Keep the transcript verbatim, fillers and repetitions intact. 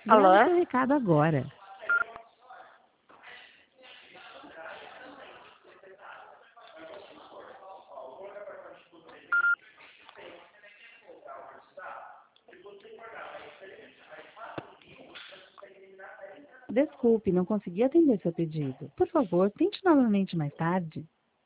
Grave Alô? seu recado agora. Desculpe, não consegui atender seu pedido. Por favor, tente novamente mais tarde.